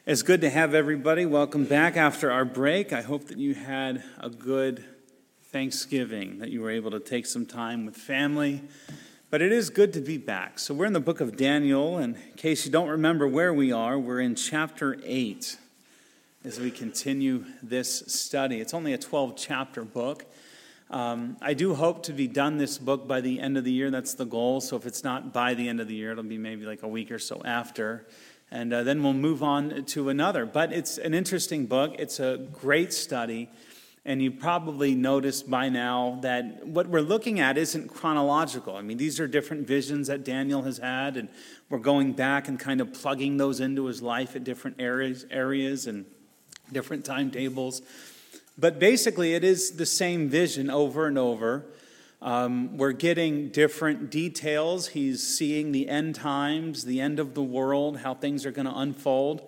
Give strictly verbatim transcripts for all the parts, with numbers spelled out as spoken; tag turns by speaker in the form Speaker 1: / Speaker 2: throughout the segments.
Speaker 1: It's good to have everybody. Welcome back after our break. I hope that you had a good Thanksgiving, that you were able to take some time with family. But it is good to be back. So we're in the book of Daniel, and in case you don't remember where we are, we're in chapter eight as we continue this study. It's only a twelve-chapter book. Um, I do hope to be done this book by the end of the year. That's the goal. So if it's not by the end of the year, it'll be maybe like a week or so after. And uh, then we'll move on to another. But it's an interesting book. It's a great study. And you probably noticed by now that what we're looking at isn't chronological. I mean, these are different visions that Daniel has had. And we're going back and kind of plugging those into his life at different areas, areas and different timetables. But basically, it is the same vision over and over. Um, we're getting different details. He's seeing the end times, the end of the world, how things are going to unfold.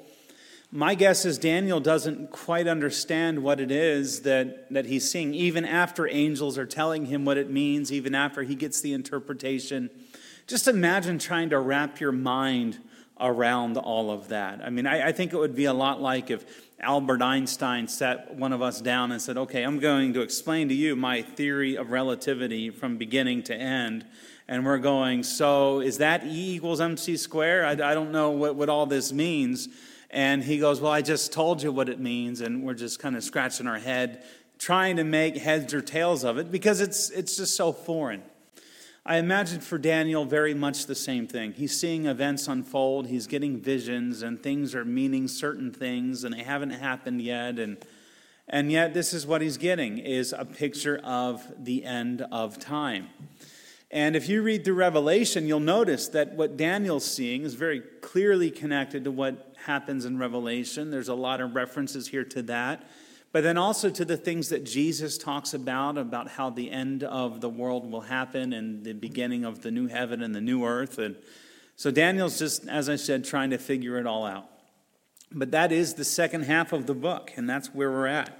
Speaker 1: My guess is Daniel doesn't quite understand what it is that, that he's seeing, even after angels are telling him what it means, even after he gets the interpretation. Just imagine trying to wrap your mind around all of that. I mean, I, I think it would be a lot like if Albert Einstein sat one of us down and said, okay, I'm going to explain to you my theory of relativity from beginning to end. And we're going, so is that E equals mc squared? I, I don't know what, what all this means. And he goes, well, I just told you what it means. And we're just kind of scratching our head, trying to make heads or tails of it because it's it's just so foreign. I imagine for Daniel very much the same thing. He's seeing events unfold. He's getting visions, and things are meaning certain things, and they haven't happened yet. And and yet this is what he's getting, is a picture of the end of time. And if you read through Revelation, you'll notice that what Daniel's seeing is very clearly connected to what happens in Revelation. There's a lot of references here to that. But then also to the things that Jesus talks about, about how the end of the world will happen and the beginning of the new heaven and the new earth. And so Daniel's just, as I said, trying to figure it all out. But that is the second half of the book, and that's where we're at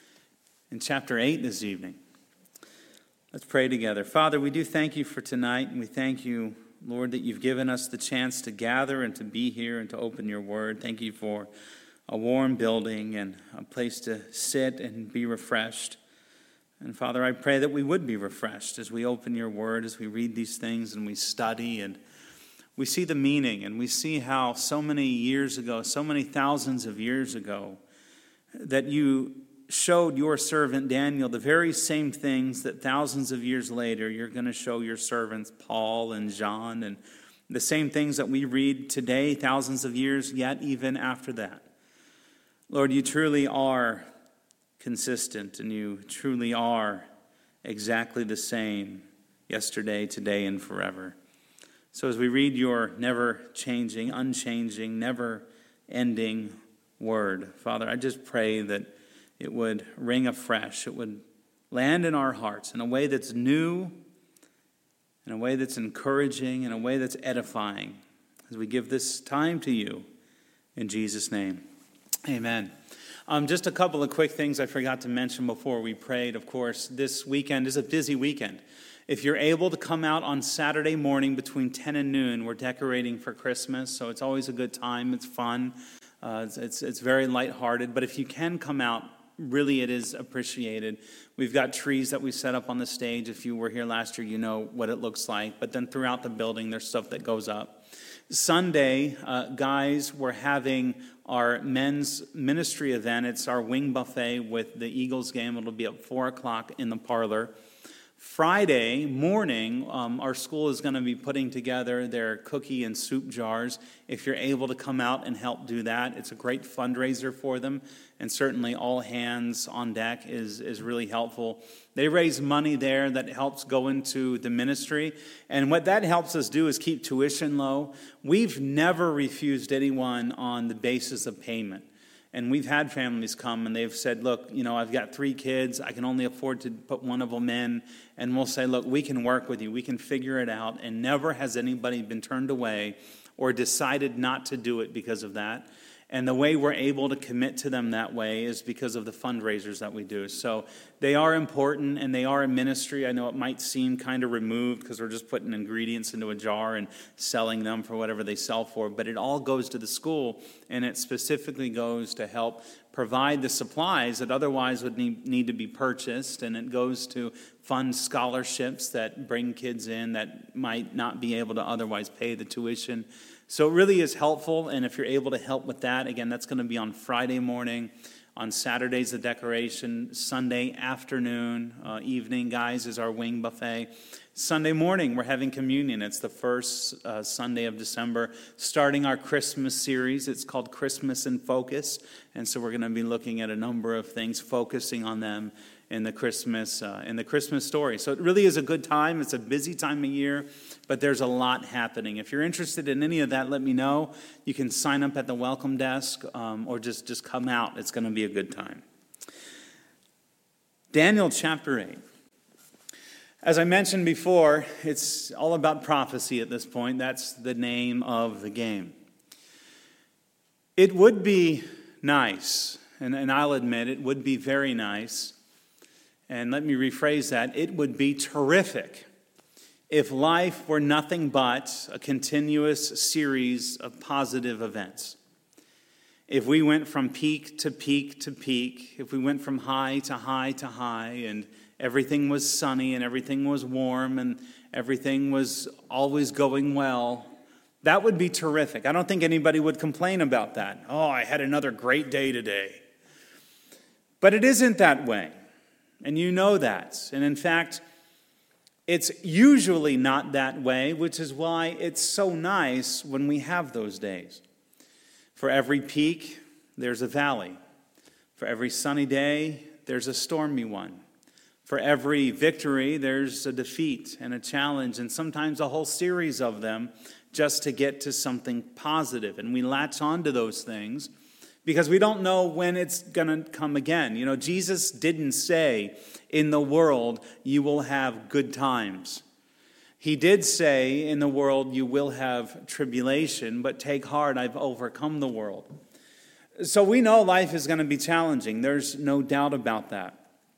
Speaker 1: in chapter eight this evening. Let's pray together. Father, we do thank you for tonight, and we thank you, Lord, that you've given us the chance to gather and to be here and to open your word. Thank you for a warm building and a place to sit and be refreshed. And Father, I pray that we would be refreshed as we open your word, as we read these things and we study and we see the meaning and we see how so many years ago, so many thousands of years ago, that you showed your servant Daniel the very same things that thousands of years later you're going to show your servants Paul and John, and the same things that we read today, thousands of years yet even after that. Lord, you truly are consistent, and you truly are exactly the same yesterday, today, and forever. So as we read your never-changing, unchanging, never-ending word, Father, I just pray that it would ring afresh. It would land in our hearts in a way that's new, in a way that's encouraging, in a way that's edifying, as we give this time to you in Jesus' name. Amen. Um, just a couple of quick things I forgot to mention before we prayed. Of course, this weekend is a busy weekend. If you're able to come out on Saturday morning between ten and noon, we're decorating for Christmas, so it's always a good time. It's fun. Uh, it's, it's, it's very lighthearted. But if you can come out, really it is appreciated. We've got trees that we set up on the stage. If you were here last year, you know what it looks like. But then throughout the building, there's stuff that goes up. Sunday, uh, guys, we're having our men's ministry event. It's our wing buffet with the Eagles game. It'll be at four o'clock in the parlor. Friday morning, um, our school is going to be putting together their cookie and soup jars. If you're able to come out and help do that, it's a great fundraiser for them. And certainly all hands on deck is, is really helpful. They raise money there that helps go into the ministry. And what that helps us do is keep tuition low. We've never refused anyone on the basis of payment. And we've had families come and they've said, look, you know, I've got three kids. I can only afford to put one of them in. And we'll say, look, we can work with you. We can figure it out. And never has anybody been turned away or decided not to do it because of that. And the way we're able to commit to them that way is because of the fundraisers that we do. So they are important and they are a ministry. I know it might seem kind of removed because we're just putting ingredients into a jar and selling them for whatever they sell for, but it all goes to the school, and it specifically goes to help provide the supplies that otherwise would need, need to be purchased, and it goes to fund scholarships that bring kids in that might not be able to otherwise pay the tuition. So it really is helpful, and if you're able to help with that, again, that's going to be on Friday morning. On Saturdays, the decoration. Sunday afternoon, uh, evening, guys, is our wing buffet. Sunday morning, we're having communion. It's the first uh, Sunday of December, starting our Christmas series. It's called Christmas in Focus, and so we're going to be looking at a number of things, focusing on them in the Christmas uh, in the Christmas story. So it really is a good time. It's a busy time of year, but there's a lot happening. If you're interested in any of that, let me know. You can sign up at the welcome desk um, or just, just come out. It's going to be a good time. Daniel chapter eight. As I mentioned before, it's all about prophecy at this point. That's the name of the game. It would be nice, and, and I'll admit it would be very nice, and let me rephrase that, it would be terrific if life were nothing but a continuous series of positive events. If we went from peak to peak to peak, if we went from high to high to high, and everything was sunny and everything was warm and everything was always going well, that would be terrific. I don't think anybody would complain about that. Oh, I had another great day today. But it isn't that way. And you know that. And in fact, it's usually not that way, which is why it's so nice when we have those days. For every peak, there's a valley. For every sunny day, there's a stormy one. For every victory, there's a defeat and a challenge, and sometimes a whole series of them just to get to something positive. And we latch onto those things because we don't know when it's going to come again. You know, Jesus didn't say, in the world, you will have good times. He did say, in the world, you will have tribulation, but take heart, I've overcome the world. So we know life is going to be challenging. There's no doubt about that.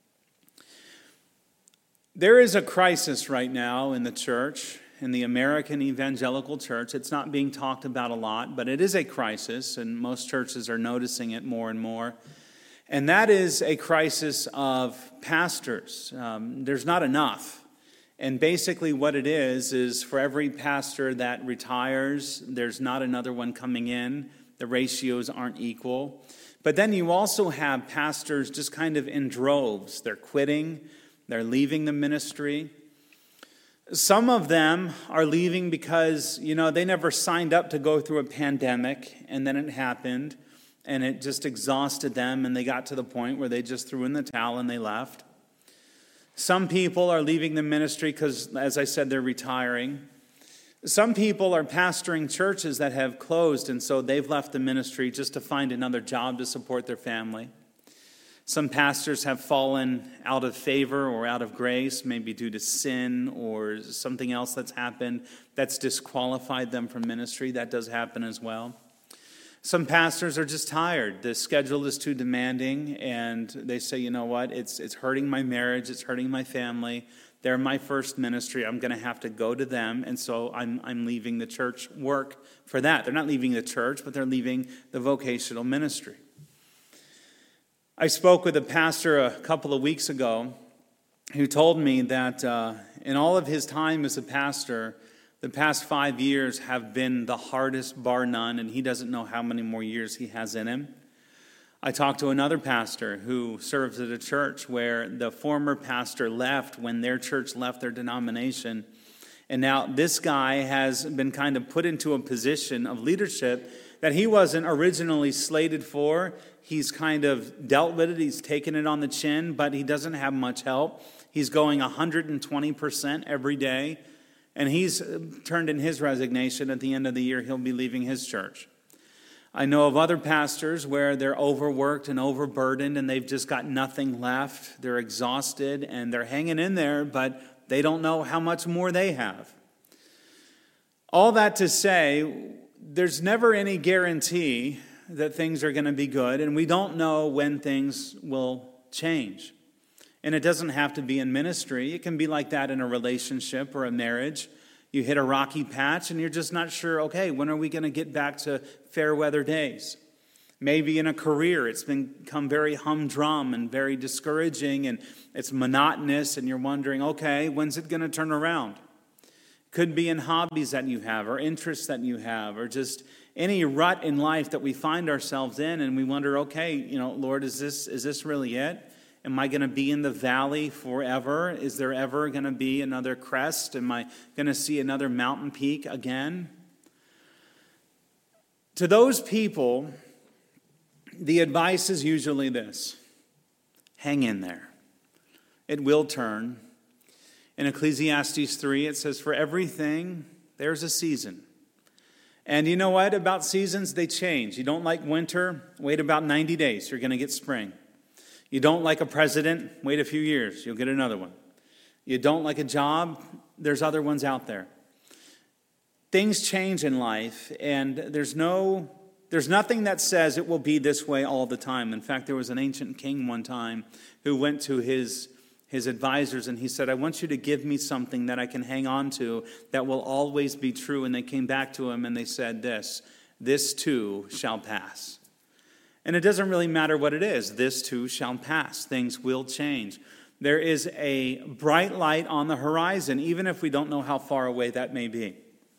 Speaker 1: There is a crisis right now in the church, in the American evangelical church. It's not being talked about a lot, but it is a crisis, and most churches are noticing it more and more. And that is a crisis of pastors. Um, there's not enough. And basically what it is, is for every pastor that retires, there's not another one coming in. The ratios aren't equal. But then you also have pastors just kind of in droves. They're quitting. They're leaving the ministry. Some of them are leaving because, you know, they never signed up to go through a pandemic, and then it happened, and it just exhausted them, and they got to the point where they just threw in the towel and they left. Some people are leaving the ministry because, as I said, they're retiring. Some people are pastoring churches that have closed, and so they've left the ministry just to find another job to support their family. Some pastors have fallen out of favor or out of grace, maybe due to sin or something else that's happened that's disqualified them from ministry. That does happen as well. Some pastors are just tired. The schedule is too demanding, and they say, you know what, it's it's hurting my marriage, it's hurting my family. They're my first ministry. I'm going to have to go to them, and so I'm I'm leaving the church work for that. They're not leaving the church, but they're leaving the vocational ministry. I spoke with a pastor a couple of weeks ago who told me that uh, in all of his time as a pastor, the past five years have been the hardest, bar none, and he doesn't know how many more years he has in him. I talked to another pastor who serves at a church where the former pastor left when their church left their denomination. And now this guy has been kind of put into a position of leadership that he wasn't originally slated for. He's kind of dealt with it. He's taken it on the chin, but he doesn't have much help. He's going one hundred twenty percent every day. And he's turned in his resignation. At the end of the year, he'll be leaving his church. I know of other pastors where they're overworked and overburdened and they've just got nothing left. They're exhausted and they're hanging in there, but they don't know how much more they have. All that to say, there's never any guarantee that things are going to be good, and we don't know when things will change. And it doesn't have to be in ministry. It can be like that in a relationship or a marriage. You hit a rocky patch and you're just not sure, okay, when are we going to get back to fair weather days? Maybe in a career, it's become very humdrum and very discouraging, and it's monotonous, and you're wondering, okay, when's it going to turn around? Could be in hobbies that you have, or interests that you have, or just any rut in life that we find ourselves in, and we wonder, okay, you know, Lord, is this is this really it? Am I going to be in the valley forever? Is there ever going to be another crest? Am I going to see another mountain peak again? To those people, the advice is usually this: hang in there. It will turn. In Ecclesiastes three, it says, for everything, there's a season. And you know what about seasons? They change. You don't like winter? Wait about ninety days. You're going to get spring. You don't like a president? Wait a few years. You'll get another one. You don't like a job? There's other ones out there. Things change in life, and there's no, there's nothing that says it will be this way all the time. In fact, there was an ancient king one time who went to his his advisors, and he said, I want you to give me something that I can hang on to that will always be true. And they came back to him and they said this, this too shall pass. And it doesn't really matter what it is. This too shall pass. Things will change. There is a bright light on the horizon, even if we don't know how far away that may be.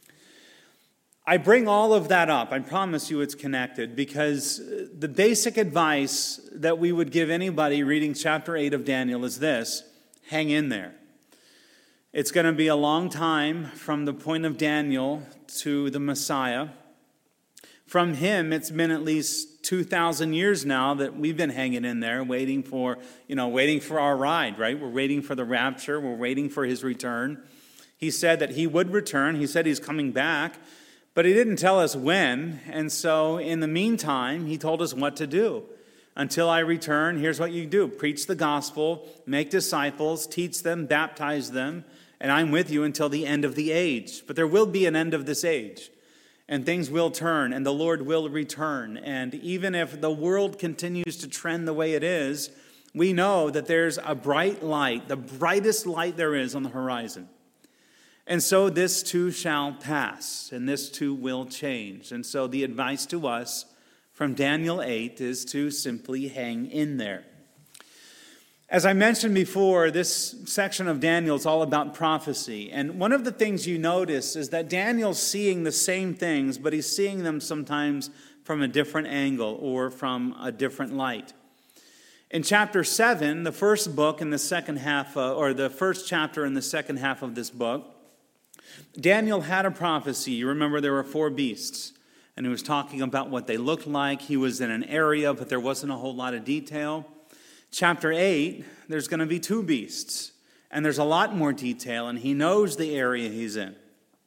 Speaker 1: I bring all of that up. I promise you it's connected, because the basic advice that we would give anybody reading chapter eight of Daniel is this: hang in there. It's going to be a long time from the point of Daniel to the Messiah. From him, it's been at least two thousand years now that we've been hanging in there, waiting for, you know, waiting for our ride, right? We're waiting for the rapture. We're waiting for his return. He said that he would return. He said he's coming back. But he didn't tell us when, and so in the meantime, he told us what to do. Until I return, here's what you do. Preach the gospel, make disciples, teach them, baptize them, and I'm with you until the end of the age. But there will be an end of this age, and things will turn, and the Lord will return. And even if the world continues to trend the way it is, we know that there's a bright light, the brightest light there is on the horizon. And so this too shall pass, and this too will change. And so the advice to us from Daniel eight is to simply hang in there. As I mentioned before, this section of Daniel is all about prophecy. And one of the things you notice is that Daniel's seeing the same things, but he's seeing them sometimes from a different angle or from a different light. In chapter seven, the first book in the second half, uh, or the first chapter in the second half of this book, Daniel had a prophecy. You remember there were four beasts, and he was talking about what they looked like. He was in an area, but there wasn't a whole lot of detail. Chapter eight, there's going to be two beasts, and there's a lot more detail, and he knows the area he's in.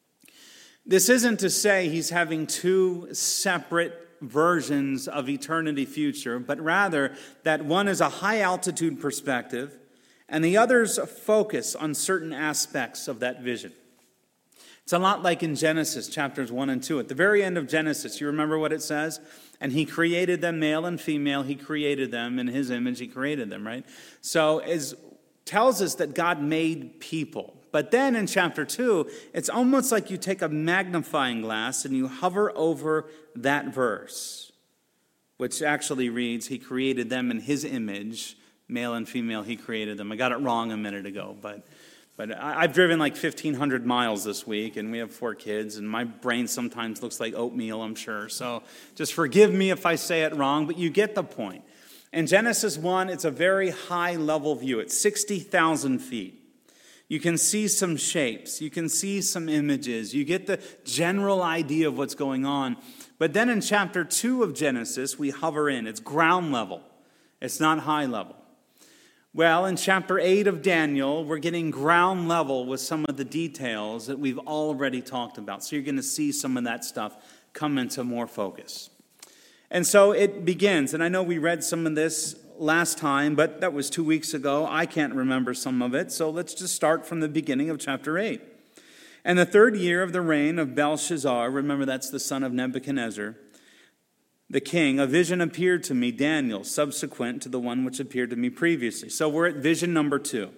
Speaker 1: This isn't to say he's having two separate versions of eternity future, but rather that one is a high-altitude perspective, and the others focus on certain aspects of that vision. It's a lot like in Genesis chapters one and two. At the very end of Genesis, you remember what it says? And he created them, male and female, he created them. In his image, he created them, right? So it tells us that God made people. But then in chapter two, it's almost like you take a magnifying glass and you hover over that verse, which actually reads, he created them in his image, male and female, he created them. I got it wrong a minute ago, but... But I've driven like fifteen hundred miles this week, and we have four kids, and my brain sometimes looks like oatmeal, I'm sure. So just forgive me if I say it wrong, but you get the point. In Genesis one, it's a very high-level view. It's sixty thousand feet. You can see some shapes. You can see some images. You get the general idea of what's going on. But then in chapter two of Genesis, we hover in. It's ground level. It's not high level. Well, in chapter eight of Daniel, we're getting ground level with some of the details that we've already talked about. So you're going to see some of that stuff come into more focus. And so it begins, and I know we read some of this last time, but that was two weeks ago. I can't remember some of it, so let's just start from the beginning of chapter eight. And the third year of the reign of Belshazzar, remember that's the son of Nebuchadnezzar, the king, a vision appeared to me, Daniel, subsequent to the one which appeared to me previously. So we're at vision number two.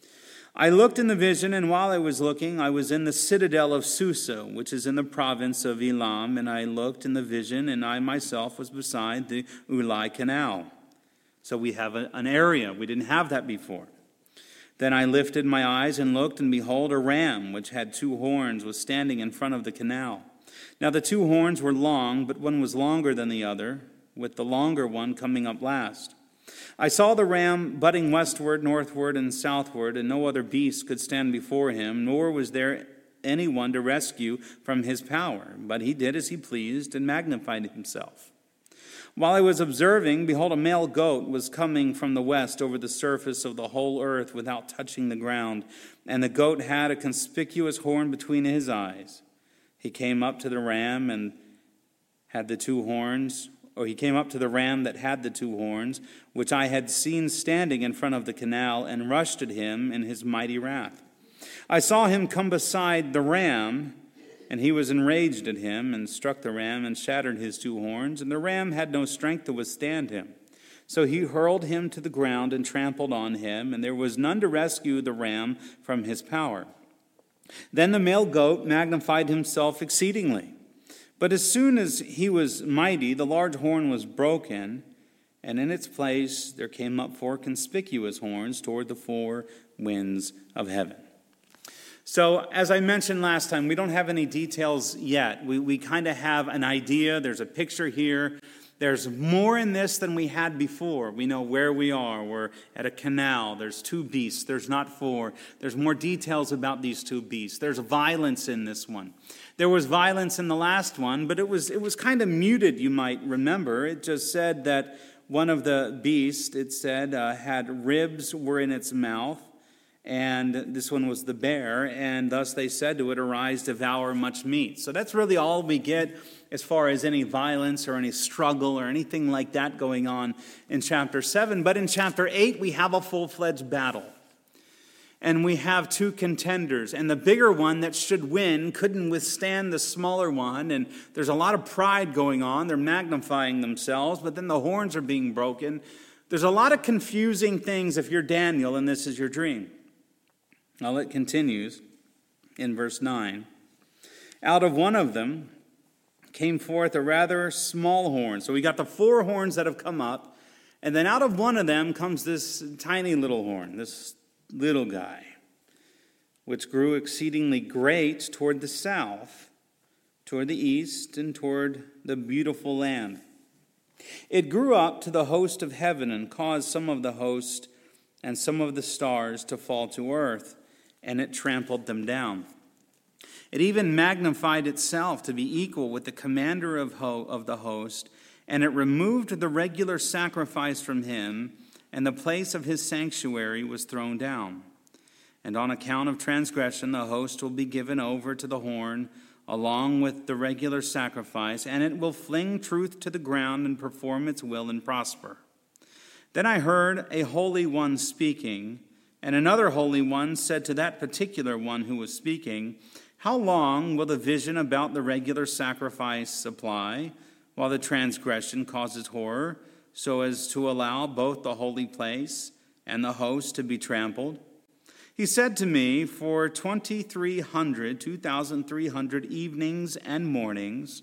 Speaker 1: I looked in the vision, and while I was looking, I was in the citadel of Susa, which is in the province of Elam, and I looked in the vision, and I myself was beside the Ulai Canal. So we have a, an area. We didn't have that before. Then I lifted my eyes and looked, and behold, a ram, which had two horns, was standing in front of the canal. Now the two horns were long, but one was longer than the other, with the longer one coming up last. I saw the ram butting westward, northward, and southward, and no other beast could stand before him, nor was there anyone to rescue from his power. But he did as he pleased and magnified himself. While I was observing, behold, a male goat was coming from the west over the surface of the whole earth without touching the ground, and the goat had a conspicuous horn between his eyes. He came up to the ram and had the two horns, or he came up to the ram that had the two horns, which I had seen standing in front of the canal, and rushed at him in his mighty wrath. I saw him come beside the ram, and he was enraged at him, and struck the ram, and shattered his two horns, and the ram had no strength to withstand him. So he hurled him to the ground and trampled on him, and there was none to rescue the ram from his power. Then the male goat magnified himself exceedingly. But as soon as he was mighty, the large horn was broken, and in its place there came up four conspicuous horns toward the four winds of heaven. So, as I mentioned last time, we don't have any details yet. We, we kind of have an idea. There's a picture here. There's more in this than we had before. We know where we are. We're at a canal. There's two beasts. There's not four. There's more details about these two beasts. There's violence in this one. There was violence in the last one, but it was it was kind of muted, you might remember. It just said that one of the beasts, it said, uh, had ribs were in its mouth, and this one was the bear, and thus they said to it, "Arise, devour much meat." So that's really all we get as far as any violence or any struggle or anything like that going on in chapter seven. But in chapter eight, we have a full-fledged battle. And we have two contenders. And the bigger one that should win couldn't withstand the smaller one. And there's a lot of pride going on. They're magnifying themselves, but then the horns are being broken. There's a lot of confusing things if you're Daniel and this is your dream. Now it continues in verse nine. Out of one of them came forth a rather small horn. So we got the four horns that have come up, and then out of one of them comes this tiny little horn, this little guy, which grew exceedingly great toward the south, toward the east, and toward the beautiful land. It grew up to the host of heaven and caused some of the host and some of the stars to fall to earth, and it trampled them down. It even magnified itself to be equal with the commander of, ho- of the host, and it removed the regular sacrifice from him, and the place of his sanctuary was thrown down. And on account of transgression, the host will be given over to the horn, along with the regular sacrifice, and it will fling truth to the ground and perform its will and prosper. Then I heard a holy one speaking, and another holy one said to that particular one who was speaking, "How long will the vision about the regular sacrifice apply, while the transgression causes horror, so as to allow both the holy place and the host to be trampled?" He said to me, "For twenty-three hundred, two thousand three hundred evenings and mornings,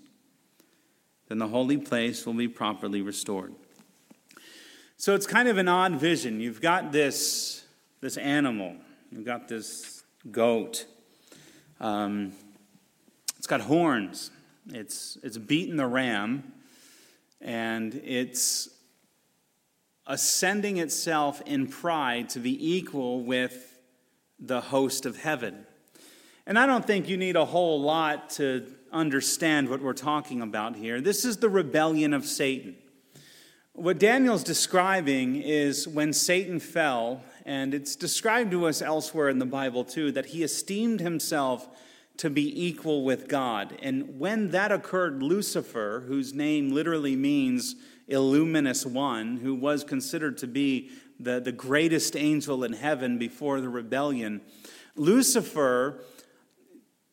Speaker 1: then the holy place will be properly restored." So it's kind of an odd vision. You've got this, this animal. You've got this goat. Um, it's got horns. It's, it's beaten the ram, and it's ascending itself in pride to be equal with the host of heaven. And I don't think you need a whole lot to understand what we're talking about here. This is the rebellion of Satan. What Daniel's describing is when Satan fell, and it's described to us elsewhere in the Bible too, that he esteemed himself to be equal with God. And when that occurred, Lucifer, whose name literally means illuminous one, who was considered to be the, the greatest angel in heaven before the rebellion, Lucifer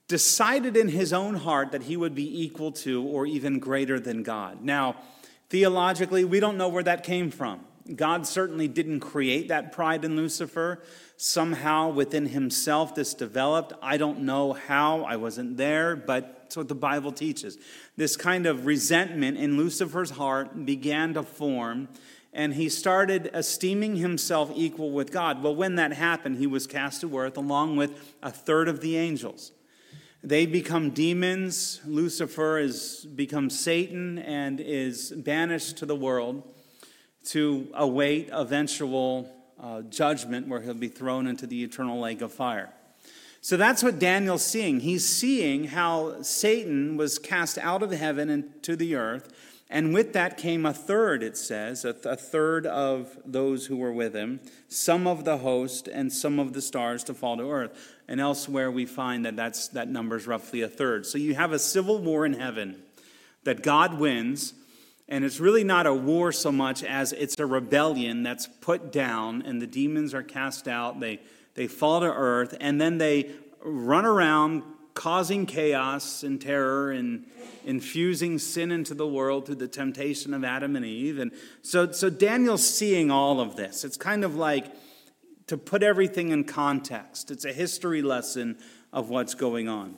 Speaker 1: decided in his own heart that he would be equal to or even greater than God. Now, theologically, we don't know where that came from. God certainly didn't create that pride in Lucifer. Somehow within himself this developed. I don't know how. I wasn't there, but that's what the Bible teaches. This kind of resentment in Lucifer's heart began to form, and he started esteeming himself equal with God. Well, when that happened, he was cast to earth along with a third of the angels. They become demons. Lucifer has become Satan and is banished to the world to await eventual uh, judgment where he'll be thrown into the eternal lake of fire. So that's what Daniel's seeing. He's seeing how Satan was cast out of heaven into the earth, and with that came a third, it says, a, th- a third of those who were with him, some of the host and some of the stars to fall to earth. And elsewhere we find that that's, that number is roughly a third. So you have a civil war in heaven that God wins, and it's really not a war so much as it's a rebellion that's put down, and the demons are cast out, they, they fall to earth, and then they run around causing chaos and terror and infusing sin into the world through the temptation of Adam and Eve. And so, so Daniel's seeing all of this. It's kind of like to put everything in context. It's a history lesson of what's going on.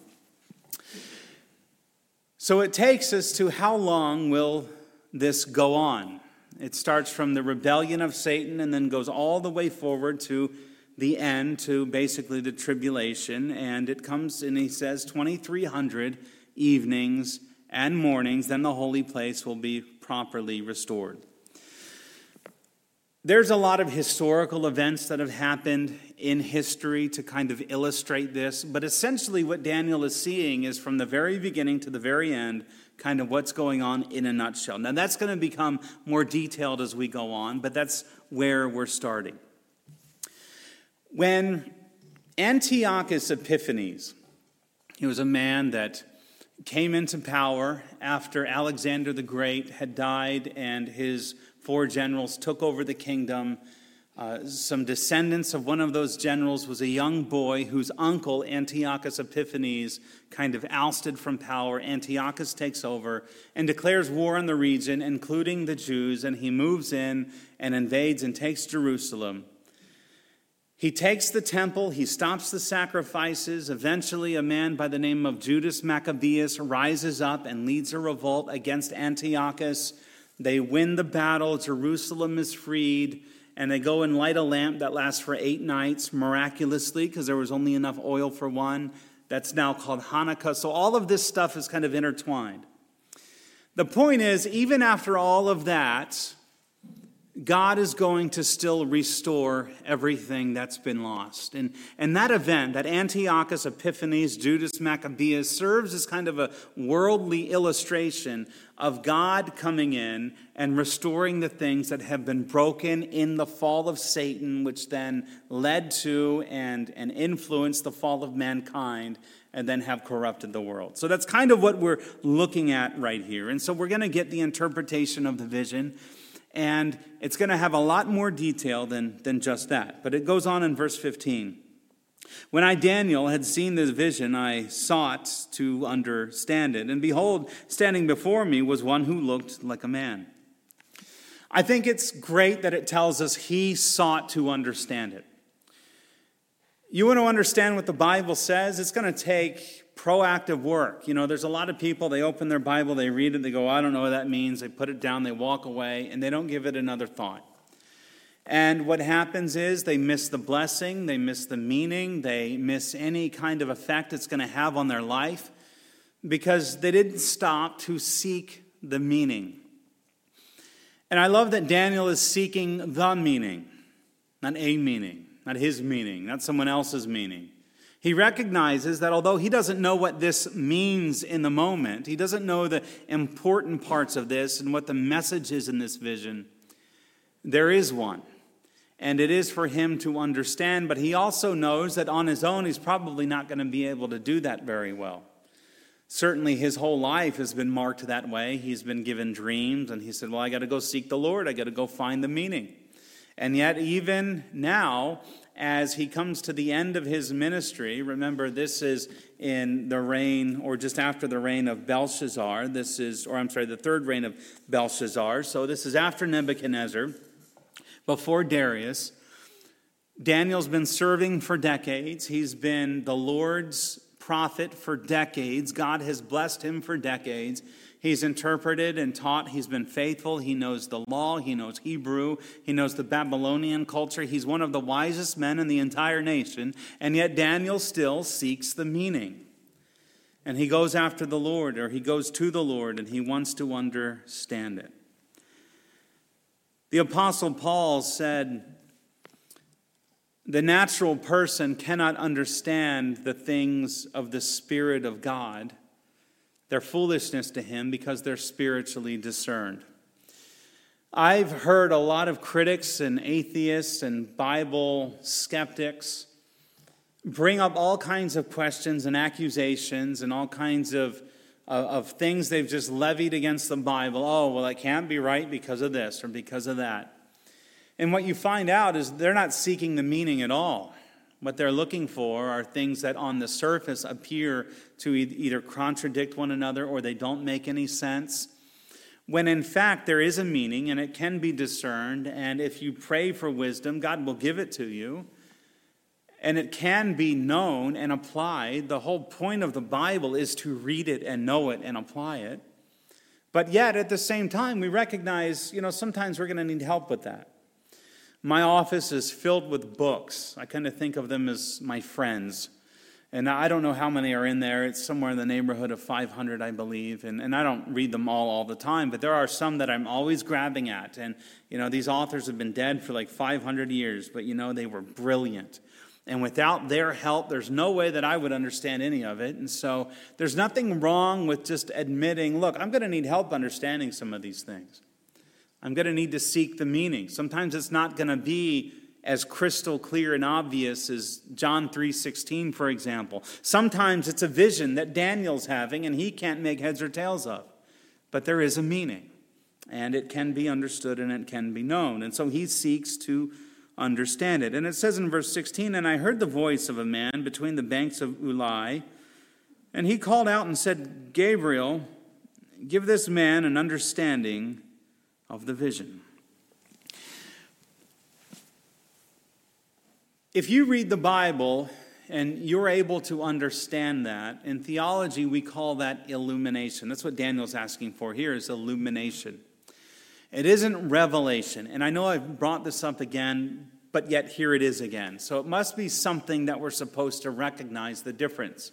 Speaker 1: So it takes us to how long will this go on? It starts from the rebellion of Satan and then goes all the way forward to the end, to basically the tribulation. And it comes, and he says, twenty-three hundred evenings and mornings, then the holy place will be properly restored. There's a lot of historical events that have happened in history to kind of illustrate this, but essentially what Daniel is seeing is from the very beginning to the very end, kind of what's going on in a nutshell. Now that's going to become more detailed as we go on, but that's where we're starting. When Antiochus Epiphanes, he was a man that came into power after Alexander the Great had died and his four generals took over the kingdom. Uh, some descendants of one of those generals was a young boy whose uncle, Antiochus Epiphanes, kind of ousted from power. Antiochus takes over and declares war on the region, including the Jews, and he moves in and invades and takes Jerusalem. He takes the temple, he stops the sacrifices. Eventually, a man by the name of Judas Maccabeus rises up and leads a revolt against Antiochus. They win the battle, Jerusalem is freed, and they go and light a lamp that lasts for eight nights, miraculously, because there was only enough oil for one. That's now called Hanukkah. So all of this stuff is kind of intertwined. The point is, even after all of that, God is going to still restore everything that's been lost. And, and that event, that Antiochus Epiphanes, Judas Maccabeus, serves as kind of a worldly illustration of God coming in and restoring the things that have been broken in the fall of Satan, which then led to and, and influenced the fall of mankind and then have corrupted the world. So that's kind of what we're looking at right here. And so we're going to get the interpretation of the vision. And it's going to have a lot more detail than, than just that. But it goes on in verse fifteen. When I, Daniel, had seen this vision, I sought to understand it. And behold, standing before me was one who looked like a man. I think it's great that it tells us he sought to understand it. You want to understand what the Bible says? It's going to take proactive work. You know, there's a lot of people, they open their Bible, they read it, they go, I don't know what that means. They put it down, they walk away, and they don't give it another thought. And what happens is they miss the blessing, they miss the meaning, they miss any kind of effect it's going to have on their life because they didn't stop to seek the meaning. And I love that Daniel is seeking the meaning, not a meaning, not his meaning, not someone else's meaning. He recognizes that although he doesn't know what this means in the moment, he doesn't know the important parts of this and what the message is in this vision, there is one. And it is for him to understand, but he also knows that on his own, he's probably not going to be able to do that very well. Certainly his whole life has been marked that way. He's been given dreams, and he said, well, I got to go seek the Lord. I got to go find the meaning. And yet even now, as he comes to the end of his ministry. Remember, this is in the reign, or just after the reign of Belshazzar. This is, or I'm sorry, the third reign of Belshazzar. So this is after Nebuchadnezzar, before Darius. Daniel's been serving for decades. He's been the Lord's prophet for decades. God has blessed him for decades. He's interpreted and taught. He's been faithful. He knows the law. He knows Hebrew. He knows the Babylonian culture. He's one of the wisest men in the entire nation. And yet Daniel still seeks the meaning. And he goes after the Lord, or he goes to the Lord, and he wants to understand it. The Apostle Paul said, the natural person cannot understand the things of the Spirit of God. They're foolishness to him because they're spiritually discerned. I've heard a lot of critics and atheists and Bible skeptics bring up all kinds of questions and accusations and all kinds of, of, of things they've just levied against the Bible. Oh, well, it can't be right because of this or because of that. And what you find out is they're not seeking the meaning at all. What they're looking for are things that on the surface appear to either contradict one another or they don't make any sense. When in fact there is a meaning and it can be discerned, and if you pray for wisdom, God will give it to you. And it can be known and applied. The whole point of the Bible is to read it and know it and apply it. But yet at the same time we recognize, you know, sometimes we're going to need help with that. My office is filled with books. I kind of think of them as my friends. And I don't know how many are in there. It's somewhere in the neighborhood of five hundred, I believe. And, and I don't read them all all the time, but there are some that I'm always grabbing at. And, you know, these authors have been dead for like five hundred years, but, you know, they were brilliant. And without their help, there's no way that I would understand any of it. And so there's nothing wrong with just admitting, look, I'm going to need help understanding some of these things. I'm going to need to seek the meaning. Sometimes it's not going to be as crystal clear and obvious as John three sixteen, for example. Sometimes it's a vision that Daniel's having and he can't make heads or tails of. But there is a meaning, and it can be understood and it can be known. And so he seeks to understand it. And it says in verse sixteen, and I heard the voice of a man between the banks of Ulai, and he called out and said, Gabriel, give this man an understanding of the vision. If you read the Bible and you're able to understand that, in theology we call that illumination. That's what Daniel's asking for here, is illumination. It isn't revelation. And I know I've brought this up again, but yet here it is again. So it must be something that we're supposed to recognize the difference.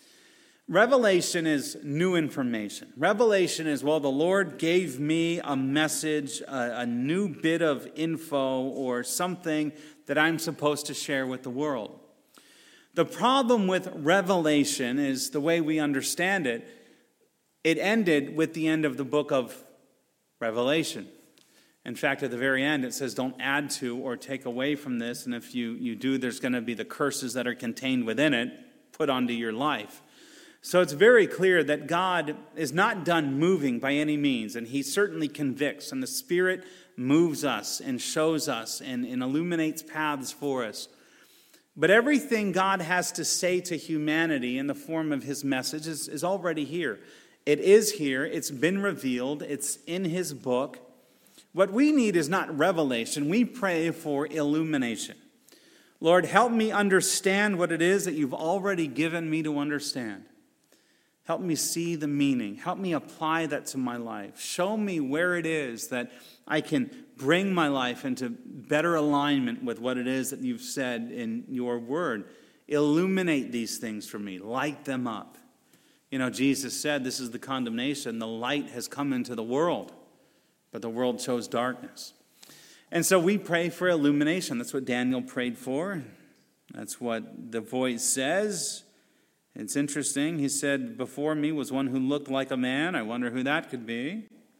Speaker 1: Revelation is new information. Revelation is, well, the Lord gave me a message, a, a new bit of info or something that I'm supposed to share with the world. The problem with revelation is the way we understand it. It ended with the end of the book of Revelation. In fact, at the very end, it says, don't add to or take away from this. And if you, you do, there's going to be the curses that are contained within it put onto your life. So it's very clear that God is not done moving by any means, and he certainly convicts, and the Spirit moves us and shows us and, and illuminates paths for us. But everything God has to say to humanity in the form of his message is, is already here. It is here. It's been revealed. It's in his book. What we need is not revelation. We pray for illumination. Lord, help me understand what it is that you've already given me to understand. Help me see the meaning. Help me apply that to my life. Show me where it is that I can bring my life into better alignment with what it is that you've said in your word. Illuminate these things for me. Light them up. You know, Jesus said this is the condemnation. The light has come into the world, but the world chose darkness. And so we pray for illumination. That's what Daniel prayed for. That's what the voice says. It's interesting. He said, before me was one who looked like a man. I wonder who that could be.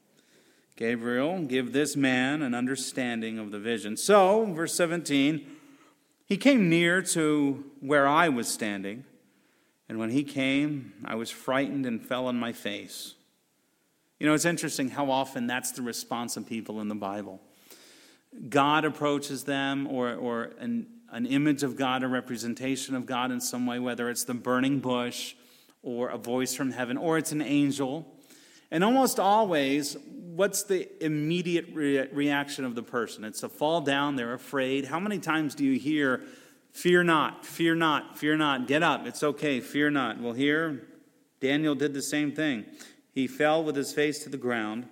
Speaker 1: Gabriel, give this man an understanding of the vision. So, verse seventeen, he came near to where I was standing. And when he came, I was frightened and fell on my face. You know, it's interesting how often that's the response of people in the Bible. God approaches them, or, or an an image of God, a representation of God in some way, whether it's the burning bush or a voice from heaven, or it's an angel. And almost always, what's the immediate re- reaction of the person? It's a fall down, they're afraid. How many times do you hear, fear not, fear not, fear not, get up, it's okay, fear not? Well, here, Daniel did the same thing. He fell with his face to the ground,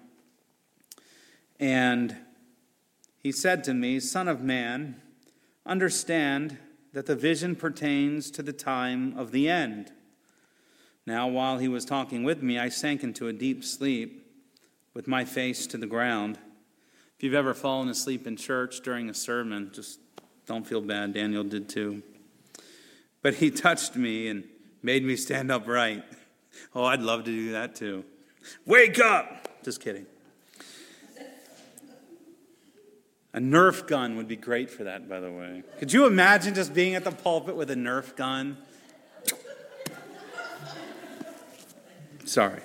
Speaker 1: and he said to me, Son of man, understand that the vision pertains to the time of the end. Now, while he was talking with me, I sank into a deep sleep with my face to the ground. If you've ever fallen asleep in church during a sermon, just don't feel bad. Daniel did too. But he touched me and made me stand upright. Oh, I'd love to do that too. Wake up! Just kidding. A Nerf gun would be great for that, by the way. Could you imagine just being at the pulpit with a Nerf gun? Sorry.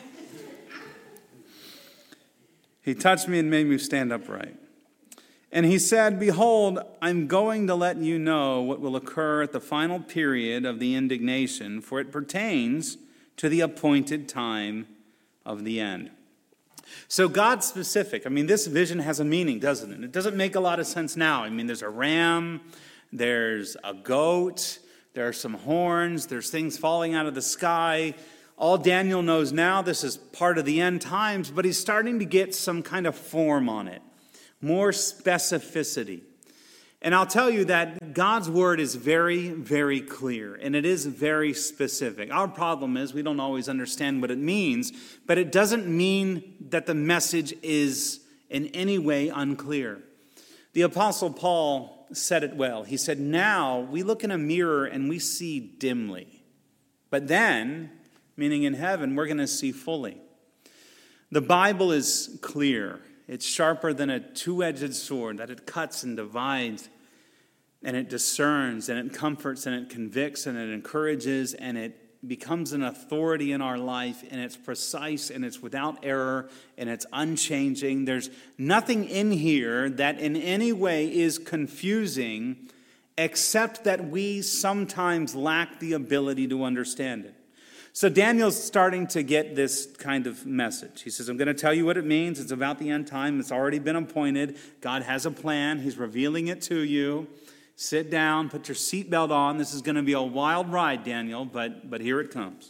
Speaker 1: He touched me and made me stand upright. And he said, Behold, I'm going to let you know what will occur at the final period of the indignation, for it pertains to the appointed time of the end. So God's specific. I mean, this vision has a meaning, doesn't it? It doesn't make a lot of sense now. I mean, there's a ram, there's a goat, there are some horns, there's things falling out of the sky. All Daniel knows now, this is part of the end times, but he's starting to get some kind of form on it, more specificity. And I'll tell you that God's word is very, very clear, and it is very specific. Our problem is we don't always understand what it means, but it doesn't mean that the message is in any way unclear. The Apostle Paul said it well. He said, now we look in a mirror and we see dimly, but then, meaning in heaven, we're going to see fully. The Bible is clear. It's sharper than a two-edged sword, that it cuts and divides, and it discerns, and it comforts, and it convicts, and it encourages, and it becomes an authority in our life, and it's precise, and it's without error, and it's unchanging. There's nothing in here that in any way is confusing, except that we sometimes lack the ability to understand it. So Daniel's starting to get this kind of message. He says, I'm going to tell you what it means. It's about the end time. It's already been appointed. God has a plan. He's revealing it to you. Sit down, put your seatbelt on. This is going to be a wild ride, Daniel, but, but here it comes.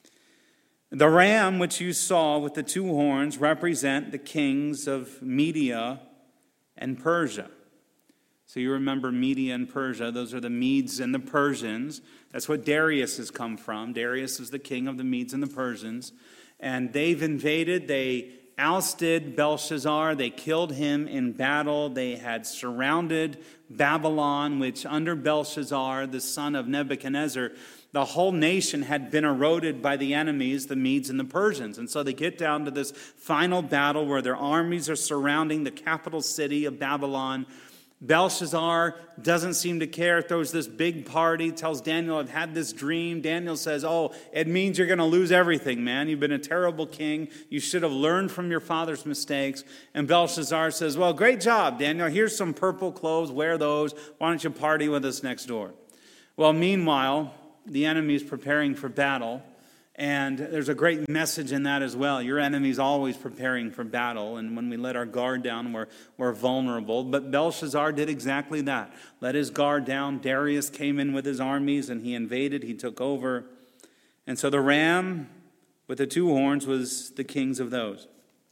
Speaker 1: The ram which you saw with the two horns represent the kings of Media and Persia. So you remember Media and Persia. Those are the Medes and the Persians. That's what Darius has come from. Darius is the king of the Medes and the Persians. And they've invaded. They ousted Belshazzar. They killed him in battle. They had surrounded Babylon, which under Belshazzar, the son of Nebuchadnezzar, the whole nation had been eroded by the enemies, the Medes and the Persians. And so they get down to this final battle where their armies are surrounding the capital city of Babylon. Belshazzar doesn't seem to care, throws this big party, tells Daniel, I've had this dream. Daniel says, oh, it means you're going to lose everything, man. You've been a terrible king. You should have learned from your father's mistakes. And Belshazzar says, well, great job, Daniel. Here's some purple clothes. Wear those. Why don't you party with us next door? Well, meanwhile, the enemy's preparing for battle. And there's a great message in that as well. Your enemy's always preparing for battle. And when we let our guard down, we're, we're vulnerable. But Belshazzar did exactly that. Let his guard down. Darius came in with his armies and he invaded. He took over. And so the ram with the two horns was the kings of those.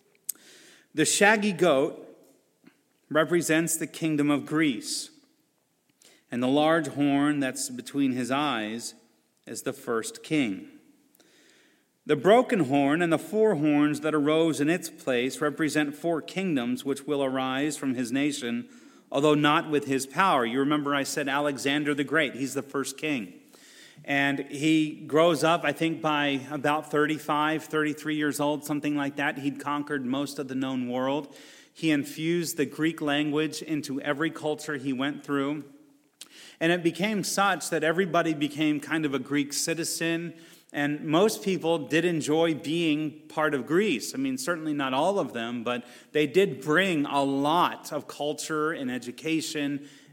Speaker 1: The shaggy goat represents the kingdom of Greece. And the large horn that's between his eyes is the first king. The broken horn and the four horns that arose in its place represent four kingdoms which will arise from his nation, although not with his power. You remember I said Alexander the Great. He's the first king. And he grows up, I think, by about thirty-five, thirty-three years old, something like that. He'd conquered most of the known world. He infused the Greek language into every culture he went through. And it became such that everybody became kind of a Greek citizen. And most people did enjoy being part of Greece. I mean, certainly not all of them, but they did bring a lot of culture and education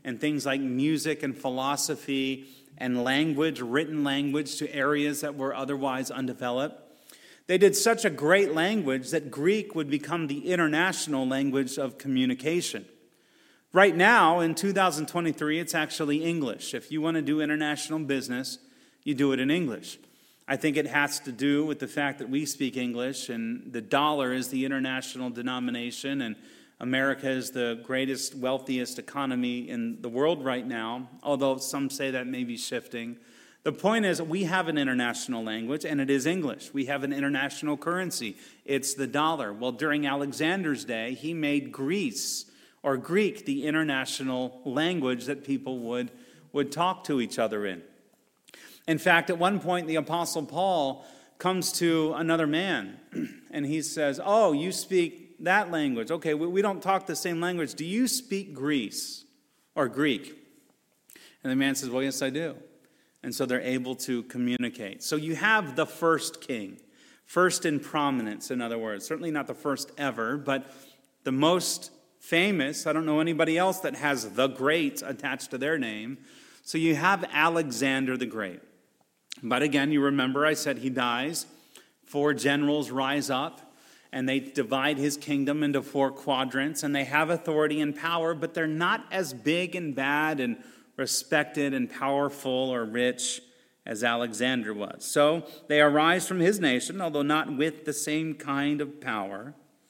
Speaker 1: and things like music and philosophy and language, written language, to areas that were otherwise undeveloped. They did such a great language that Greek would become the international language of communication. Right now, in two thousand twenty-three, it's actually English. If you want to do international business, you do it in English. I think it has to do with the fact that we speak English, and the dollar is the international denomination, and America is the greatest, wealthiest economy in the world right now, although some say that may be shifting. The point is, we have an international language, and it is English. We have an international currency. It's the dollar. Well, during Alexander's day, he made Greece, or Greek, the international language that people would, would talk to each other in. In fact, at one point, the Apostle Paul comes to another man, and he says, oh, you speak that language. Okay, we, we don't talk the same language. Do you speak Greece or Greek? And the man says, well, yes, I do. And so they're able to communicate. So you have the first king, first in prominence, in other words. Certainly not the first ever, but the most famous. I don't know anybody else that has the Great attached to their name. So you have Alexander the Great. But again, you remember I said he dies. Four generals rise up, and they divide his kingdom into four quadrants, and they have authority and power, but they're not as big and bad and respected and powerful or rich as Alexander was. So they arise from his nation, although not with the same kind of power.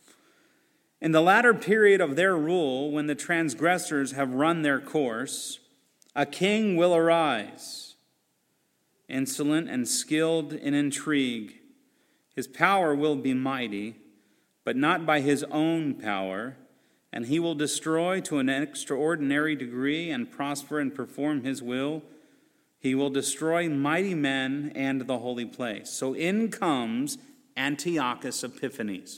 Speaker 1: In the latter period of their rule, when the transgressors have run their course, a king will arise, insolent and skilled in intrigue. His power will be mighty, but not by his own power, and he will destroy to an extraordinary degree and prosper and perform his will. He will destroy mighty men and the holy place. So in comes Antiochus Epiphanes.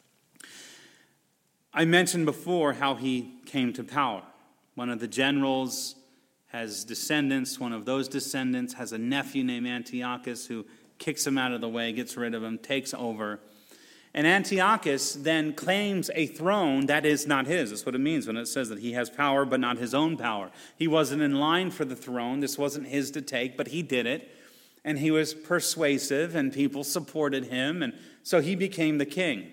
Speaker 1: I mentioned before how he came to power. One of the generals has descendants. One of those descendants has a nephew named Antiochus who kicks him out of the way, gets rid of him, takes over. And Antiochus then claims a throne that is not his. That's what it means when it says that he has power but not his own power. He wasn't in line for the throne. This wasn't his to take, but he did it. And he was persuasive, and people supported him. And so he became the king.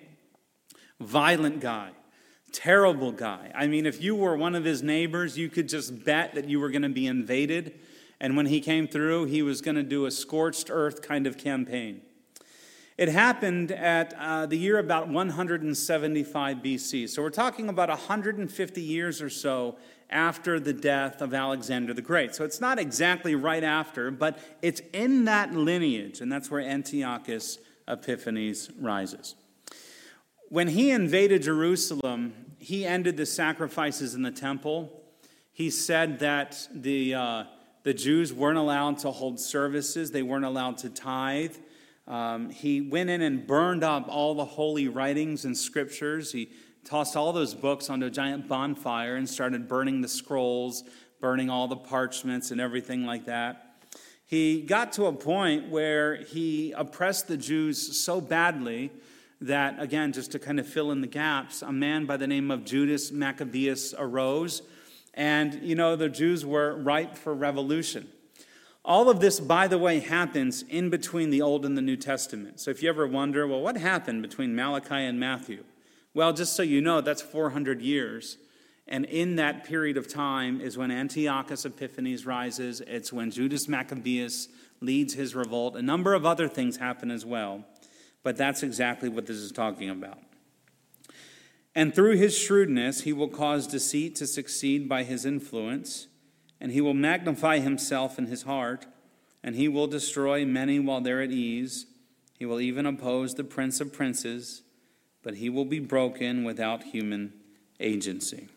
Speaker 1: Violent guy. Terrible guy. I mean, if you were one of his neighbors, you could just bet that you were going to be invaded. And when he came through, he was going to do a scorched earth kind of campaign. It happened at uh, the year about one hundred seventy-five B C. So we're talking about one hundred fifty years or so after the death of Alexander the Great. So it's not exactly right after, but it's in that lineage, and that's where Antiochus Epiphanes rises. When he invaded Jerusalem, he ended the sacrifices in the temple. He said that the, uh, the Jews weren't allowed to hold services. They weren't allowed to tithe. Um, he went in and burned up all the holy writings and scriptures. He tossed all those books onto a giant bonfire and started burning the scrolls, burning all the parchments and everything like that. He got to a point where he oppressed the Jews so badly that, again, just to kind of fill in the gaps, a man by the name of Judas Maccabeus arose. And, you know, the Jews were ripe for revolution. All of this, by the way, happens in between the Old and the New Testament. So if you ever wonder, well, what happened between Malachi and Matthew? Well, just so you know, that's four hundred years. And in that period of time is when Antiochus Epiphanes rises. It's when Judas Maccabeus leads his revolt. A number of other things happen as well. But that's exactly what this is talking about. And through his shrewdness, he will cause deceit to succeed by his influence. And he will magnify himself in his heart, and he will destroy many while they're at ease. He will even oppose the prince of princes, but he will be broken without human agency.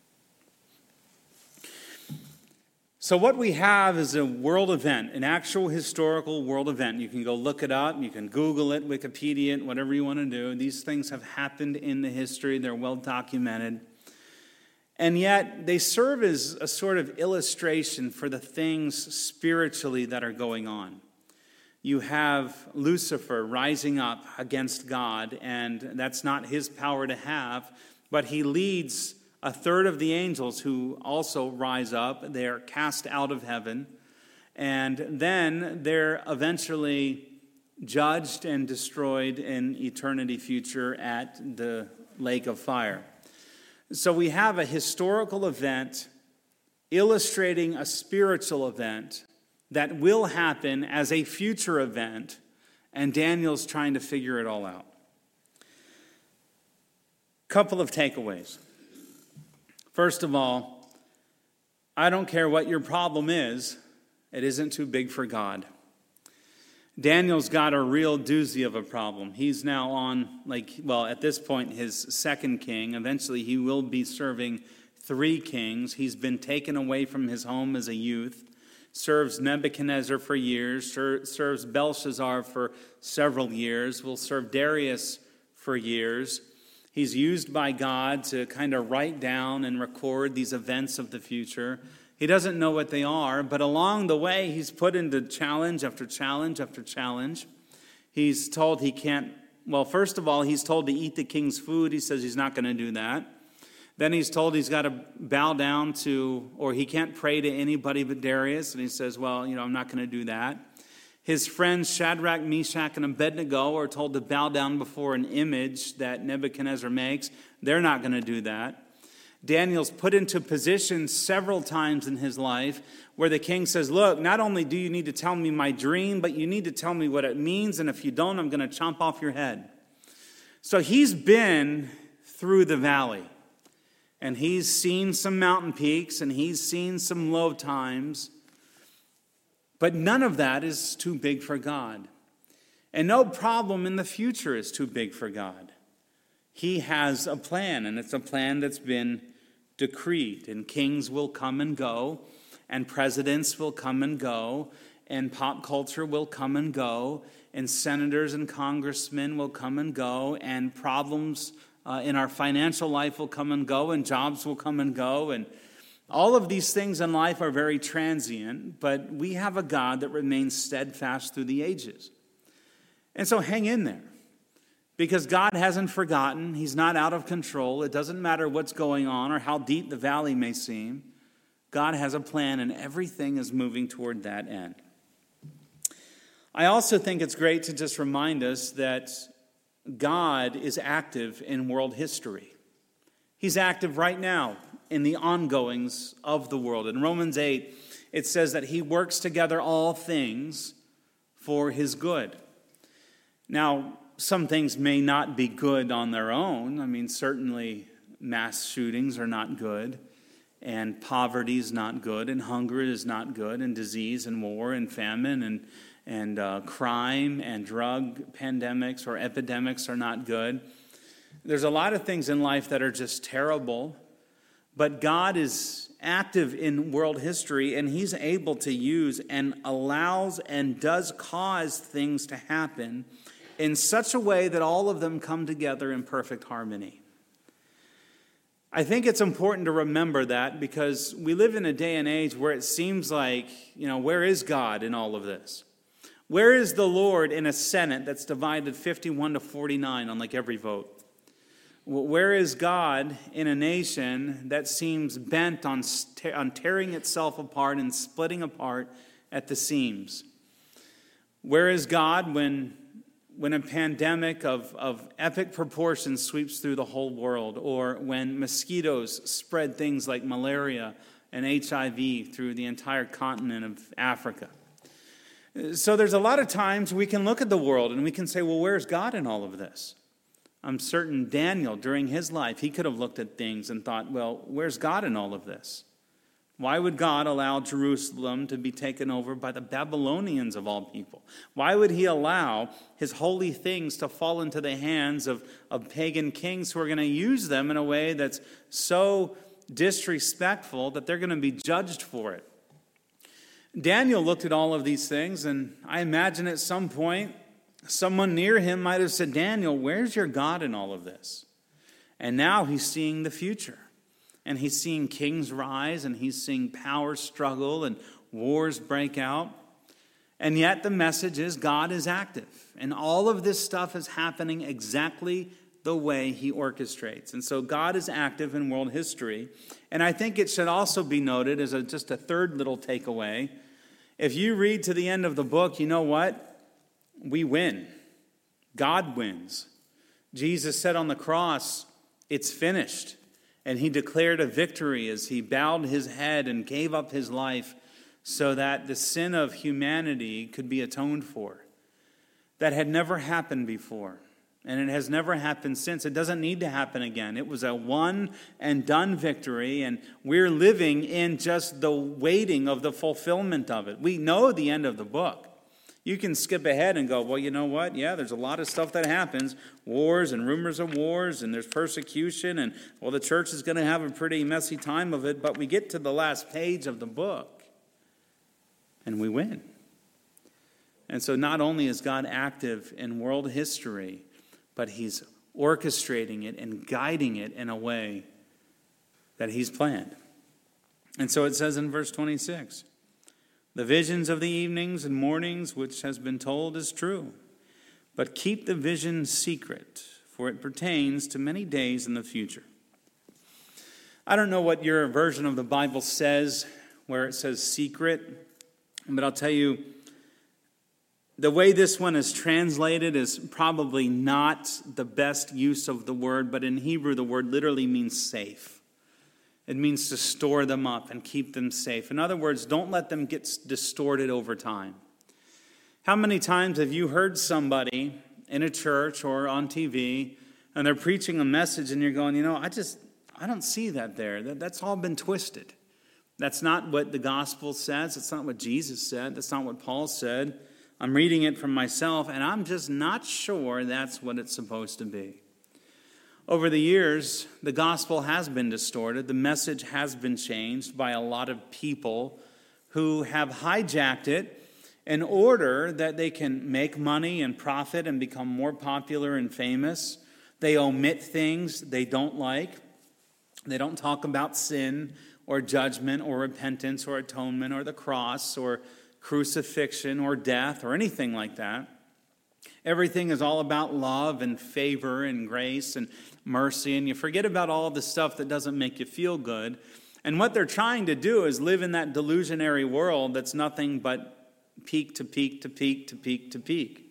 Speaker 1: So what we have is a world event, an actual historical world event. You can go look it up, you can Google it, Wikipedia it, whatever you want to do. These things have happened in the history, they're well documented. And yet, they serve as a sort of illustration for the things spiritually that are going on. You have Lucifer rising up against God, and that's not his power to have, but he leads a third of the angels who also rise up. They are cast out of heaven. And then they're eventually judged and destroyed in eternity future at the lake of fire. So we have a historical event illustrating a spiritual event that will happen as a future event, and Daniel's trying to figure it all out. Couple of takeaways. First of all, I don't care what your problem is, it isn't too big for God. Daniel's got a real doozy of a problem. He's now on, like, well, at this point, his second king. Eventually, he will be serving three kings. He's been taken away from his home as a youth, serves Nebuchadnezzar for years, ser- serves Belshazzar for several years, will serve Darius for years. He's used by God to kind of write down and record these events of the future. He doesn't know what they are, but along the way, he's put into challenge after challenge after challenge. He's told he can't, well, first of all, he's told to eat the king's food. He says he's not going to do that. Then he's told he's got to bow down to, or he can't pray to anybody but Darius. And he says, well, you know, I'm not going to do that. His friends Shadrach, Meshach, and Abednego are told to bow down before an image that Nebuchadnezzar makes. They're not going to do that. Daniel's put into position several times in his life where the king says, look, not only do you need to tell me my dream, but you need to tell me what it means, and if you don't, I'm going to chomp off your head. So he's been through the valley, and he's seen some mountain peaks, and he's seen some low times, but none of that is too big for God. And no problem in the future is too big for God. He has a plan, and it's a plan that's been decreed, and kings will come and go, and presidents will come and go, and pop culture will come and go, and senators and congressmen will come and go, and problems uh, in our financial life will come and go, and jobs will come and go, and all of these things in life are very transient, but we have a God that remains steadfast through the ages. And so hang in there. Because God hasn't forgotten. He's not out of control. It doesn't matter what's going on or how deep the valley may seem. God has a plan, and everything is moving toward that end. I also think it's great to just remind us that God is active in world history. He's active right now in the ongoings of the world. In Romans eight, it says that he works together all things for his good. Now, some things may not be good on their own. I mean, certainly mass shootings are not good, and poverty is not good, and hunger is not good, and disease and war and famine and, and uh, crime and drug pandemics or epidemics are not good. There's a lot of things in life that are just terrible, but God is active in world history, and he's able to use and allows and does cause things to happen in such a way that all of them come together in perfect harmony. I think it's important to remember that because we live in a day and age where it seems like, you know, where is God in all of this? Where is the Lord in a Senate that's divided fifty-one to forty-nine on like every vote? Where is God in a nation that seems bent on, on tearing itself apart and splitting apart at the seams? Where is God when When a pandemic of, of epic proportions sweeps through the whole world, or when mosquitoes spread things like malaria and H I V through the entire continent of Africa? So there's a lot of times we can look at the world and we can say, well, where's God in all of this? I'm certain Daniel, during his life, he could have looked at things and thought, well, where's God in all of this? Why would God allow Jerusalem to be taken over by the Babylonians of all people? Why would he allow his holy things to fall into the hands of, of pagan kings who are going to use them in a way that's so disrespectful that they're going to be judged for it? Daniel looked at all of these things, and I imagine at some point, someone near him might have said, Daniel, where's your God in all of this? And now he's seeing the future. And he's seeing kings rise, and he's seeing power struggle and wars break out. And yet the message is God is active. And all of this stuff is happening exactly the way he orchestrates. And so God is active in world history. And I think it should also be noted as a, just a third little takeaway. If you read to the end of the book, you know what? We win. God wins. Jesus said on the cross, it's finished. And he declared a victory as he bowed his head and gave up his life so that the sin of humanity could be atoned for. That had never happened before. And it has never happened since. It doesn't need to happen again. It was a one and done victory, and we're living in just the waiting of the fulfillment of it. We know the end of the book. You can skip ahead and go, well, you know what? Yeah, there's a lot of stuff that happens. Wars and rumors of wars, and there's persecution, and, well, the church is going to have a pretty messy time of it, but we get to the last page of the book, and we win. And so not only is God active in world history, but he's orchestrating it and guiding it in a way that he's planned. And so it says in verse twenty-six, the visions of the evenings and mornings which has been told is true, but keep the vision secret, for it pertains to many days in the future. I don't know what your version of the Bible says, where it says secret, but I'll tell you, the way this one is translated is probably not the best use of the word, but in Hebrew the word literally means safe. It means to store them up and keep them safe. In other words, don't let them get distorted over time. How many times have you heard somebody in a church or on T V and they're preaching a message and you're going, you know, I just, I don't see that there. That, that's all been twisted. That's not what the gospel says. That's not what Jesus said. That's not what Paul said. I'm reading it from myself, and I'm just not sure that's what it's supposed to be. Over the years, the gospel has been distorted. The message has been changed by a lot of people who have hijacked it in order that they can make money and profit and become more popular and famous. They omit things they don't like. They don't talk about sin or judgment or repentance or atonement or the cross or crucifixion or death or anything like that. Everything is all about love and favor and grace and mercy, and you forget about all the stuff that doesn't make you feel good. And what they're trying to do is live in that delusionary world that's nothing but peak to peak to peak to peak to peak.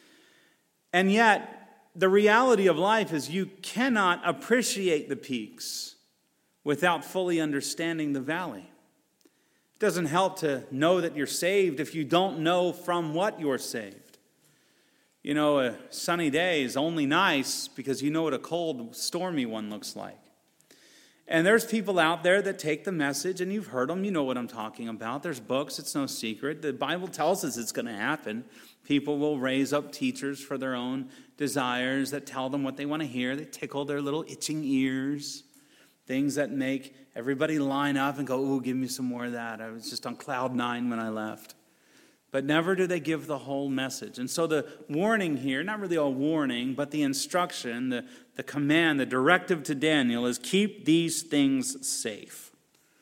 Speaker 1: And yet, the reality of life is you cannot appreciate the peaks without fully understanding the valley. It doesn't help to know that you're saved if you don't know from what you're saved. You know, a sunny day is only nice because you know what a cold, stormy one looks like. And there's people out there that take the message, and you've heard them, you know what I'm talking about. There's books, it's no secret. The Bible tells us it's going to happen. People will raise up teachers for their own desires that tell them what they want to hear. They tickle their little itching ears. Things that make everybody line up and go, ooh, give me some more of that. I was just on cloud nine when I left. But never do they give the whole message. And so the warning here, not really a warning, but the instruction, the, the command, the directive to Daniel is keep these things safe.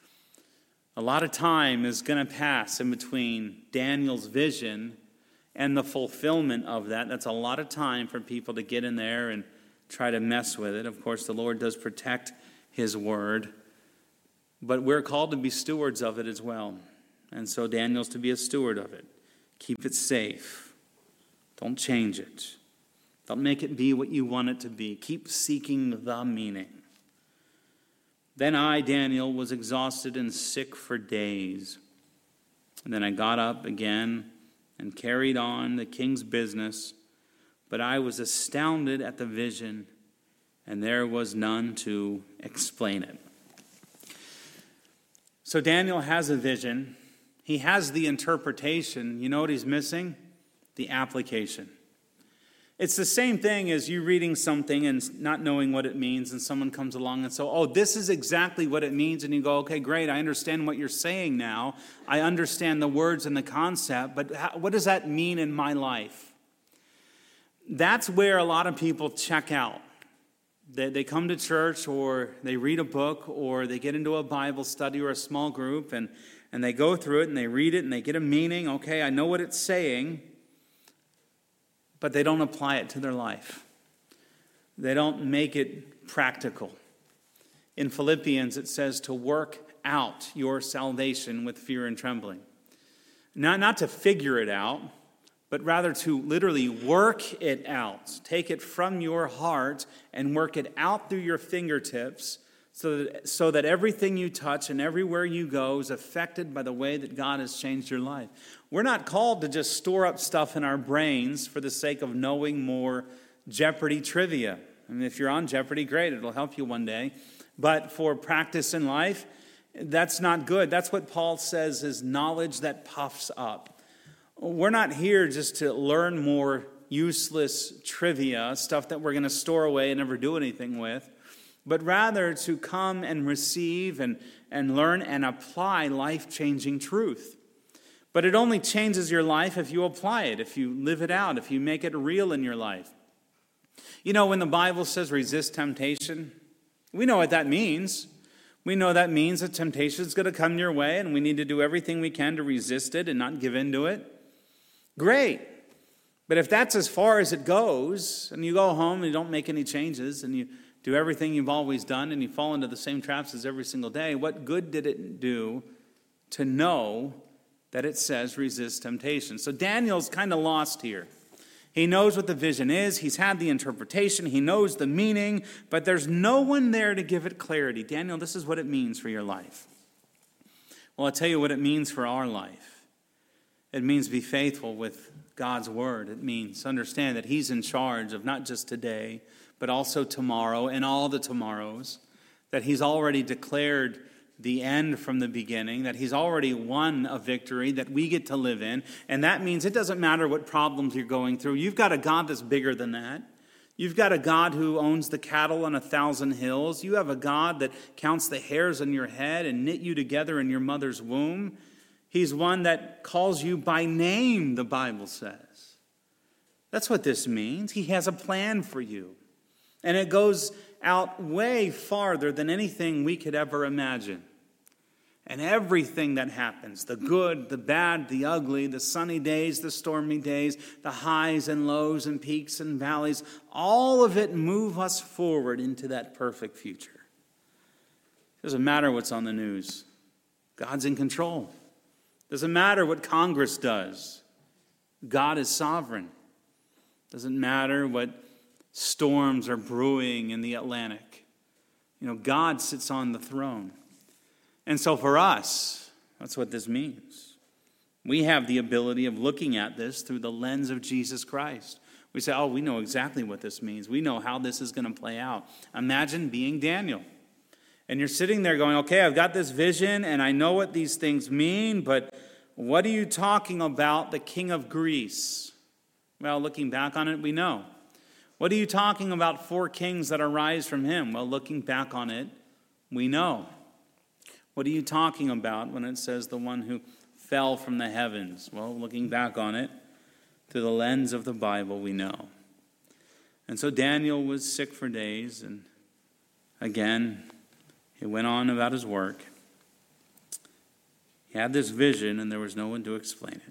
Speaker 1: A lot of time is going to pass in between Daniel's vision and the fulfillment of that. That's a lot of time for people to get in there and try to mess with it. Of course, the Lord does protect his word, but we're called to be stewards of it as well. And so Daniel's to be a steward of it. Keep it safe. Don't change it. Don't make it be what you want it to be. Keep seeking the meaning. Then I, Daniel, was exhausted and sick for days. And then I got up again and carried on the king's business. But I was astounded at the vision, and there was none to explain it. So Daniel has a vision. He has the interpretation. You know what he's missing? The application. It's the same thing as you reading something and not knowing what it means, and someone comes along and says, oh, this is exactly what it means. And you go, okay, great, I understand what you're saying now. I understand the words and the concept, but how, what does that mean in my life? That's where a lot of people check out. They, they come to church, or they read a book, or they get into a Bible study or a small group, and And they go through it and they read it and they get a meaning. Okay, I know what it's saying, but they don't apply it to their life. They don't make it practical. In Philippians, it says to work out your salvation with fear and trembling. Not, not to figure it out, but rather to literally work it out. Take it from your heart and work it out through your fingertips so that, so that everything you touch and everywhere you go is affected by the way that God has changed your life. We're not called to just store up stuff in our brains for the sake of knowing more Jeopardy trivia. I mean, if you're on Jeopardy, great, it'll help you one day. But for practice in life, that's not good. That's what Paul says is knowledge that puffs up. We're not here just to learn more useless trivia, stuff that we're going to store away and never do anything with, but rather to come and receive and, and learn and apply life-changing truth. But it only changes your life if you apply it, if you live it out, if you make it real in your life. You know, when the Bible says resist temptation, we know what that means. We know that means that temptation is going to come your way and we need to do everything we can to resist it and not give in to it. Great. But if that's as far as it goes, and you go home and you don't make any changes, and you do everything you've always done, and you fall into the same traps as every single day, what good did it do to know that it says resist temptation? So Daniel's kind of lost here. He knows what the vision is. He's had the interpretation. He knows the meaning, but there's no one there to give it clarity. Daniel, this is what it means for your life. Well, I'll tell you what it means for our life. It means be faithful with God's word. It means understand that he's in charge of not just today, but also tomorrow and all the tomorrows, that he's already declared the end from the beginning, that he's already won a victory that we get to live in. And that means it doesn't matter what problems you're going through. You've got a God that's bigger than that. You've got a God who owns the cattle on a thousand hills. You have a God that counts the hairs on your head and knit you together in your mother's womb. He's one that calls you by name, the Bible says. That's what this means. He has a plan for you. And it goes out way farther than anything we could ever imagine. And everything that happens, the good, the bad, the ugly, the sunny days, the stormy days, the highs and lows and peaks and valleys, all of it move us forward into that perfect future. It doesn't matter what's on the news. God's in control. Doesn't matter what Congress does. God is sovereign. Doesn't matter what storms are brewing in the Atlantic. You know, God sits on the throne. And so for us, that's what this means. We have the ability of looking at this through the lens of Jesus Christ. We say, oh, we know exactly what this means. We know how this is going to play out. Imagine being Daniel. And you're sitting there going, okay, I've got this vision and I know what these things mean, but what are you talking about, the king of Greece? Well, looking back on it, we know. What are you talking about, four kings that arise from him? Well, looking back on it, we know. What are you talking about when it says the one who fell from the heavens? Well, looking back on it, through the lens of the Bible, we know. And so Daniel was sick for days, and again, he went on about his work. He had this vision, and there was no one to explain it.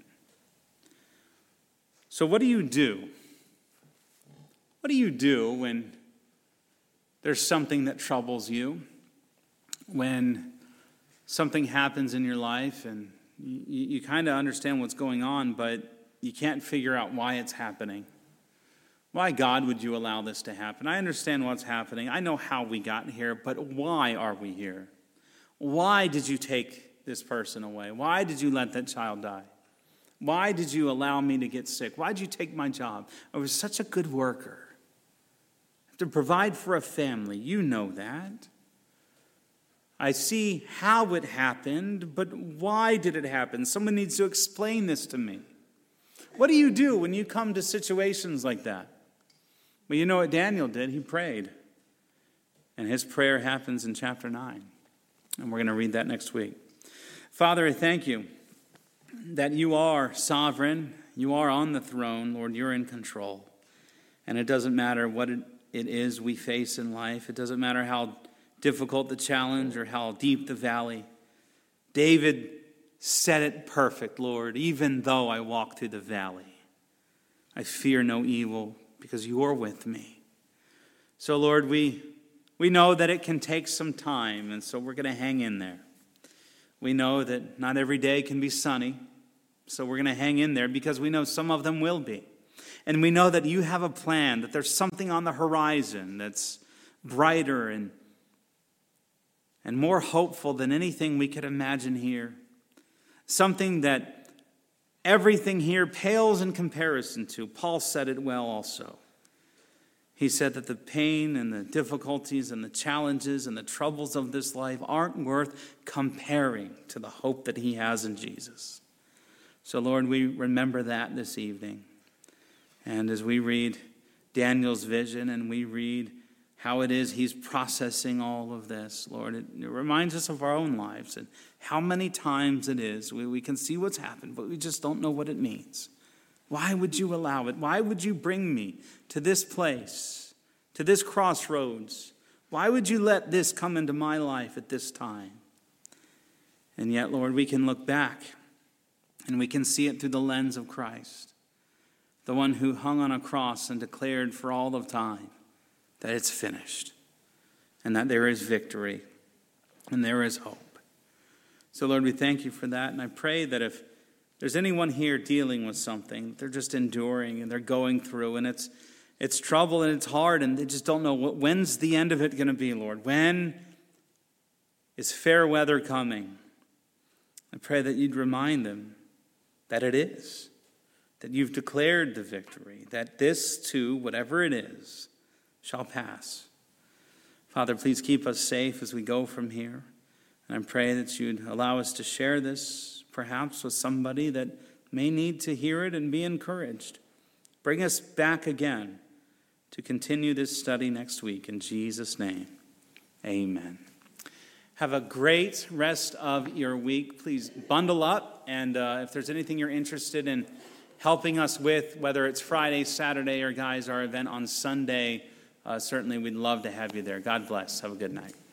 Speaker 1: So what do you do? What do you do when there's something that troubles you? When something happens in your life and you, you kind of understand what's going on, but you can't figure out why it's happening. Why, God, would you allow this to happen? I understand what's happening. I know how we got here, but why are we here? Why did you take this person away? Why did you let that child die? Why did you allow me to get sick? Why did you take my job? I was such a good worker. To provide for a family, you know that. I see how it happened, but why did it happen? Someone needs to explain this to me. What do you do when you come to situations like that? Well, you know what Daniel did? He prayed. And his prayer happens in chapter nine. And we're going to read that next week. Father, I thank you that you are sovereign. You are on the throne. Lord, you're in control. And it doesn't matter what it it is we face in life. It doesn't matter how difficult the challenge or how deep the valley. David said it perfect, Lord. Even though I walk through the valley, I fear no evil because you are with me. So, Lord, we, we know that it can take some time, and so we're going to hang in there. We know that not every day can be sunny, so we're going to hang in there because we know some of them will be. And we know that you have a plan, that there's something on the horizon that's brighter and, and more hopeful than anything we could imagine here. Something that everything here pales in comparison to. Paul said it well also. He said that the pain and the difficulties and the challenges and the troubles of this life aren't worth comparing to the hope that he has in Jesus. So, Lord, we remember that this evening. And as we read Daniel's vision and we read how it is he's processing all of this, Lord, it, it reminds us of our own lives and how many times it is we, we can see what's happened, but we just don't know what it means. Why would you allow it? Why would you bring me to this place, to this crossroads? Why would you let this come into my life at this time? And yet, Lord, we can look back and we can see it through the lens of Christ, the one who hung on a cross and declared for all of time that it's finished and that there is victory and there is hope. So, Lord, we thank you for that. And I pray that if there's anyone here dealing with something, they're just enduring and they're going through, and it's it's trouble and it's hard, and they just don't know what, when's the end of it going to be, Lord? When is fair weather coming? I pray that you'd remind them that it is, that you've declared the victory, that this too, whatever it is, shall pass. Father, please keep us safe as we go from here. And I pray that you'd allow us to share this perhaps with somebody that may need to hear it and be encouraged. Bring us back again to continue this study next week. In Jesus' name, amen. Have a great rest of your week. Please bundle up, and uh, if there's anything you're interested in helping us with, whether it's Friday, Saturday, or guys, our event on Sunday, uh, certainly we'd love to have you there. God bless. Have a good night.